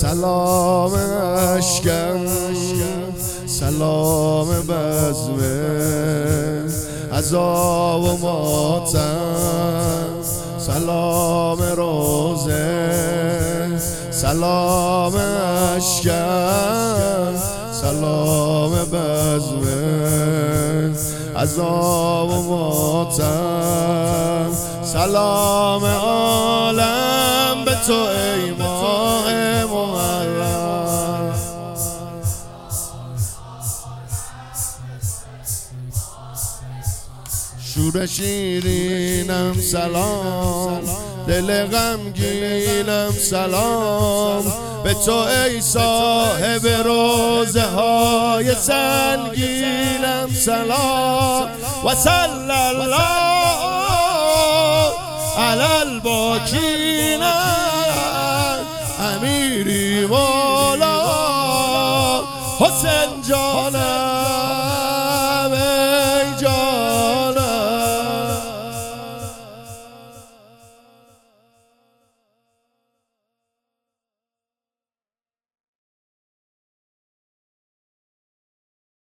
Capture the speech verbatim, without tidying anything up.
سلام اشکم سلام بزمه عزا و ماتم سلام روزه سلام اشکم سلام بزمه عزا و ماتم سلام عالم به تو ای ماه محرم شور شیرینم سلام دل غمگینم سلام به تو ای صاحب روزه های سنگینم سلام و صلی الله علی الباکین امیری مولا حسین جانم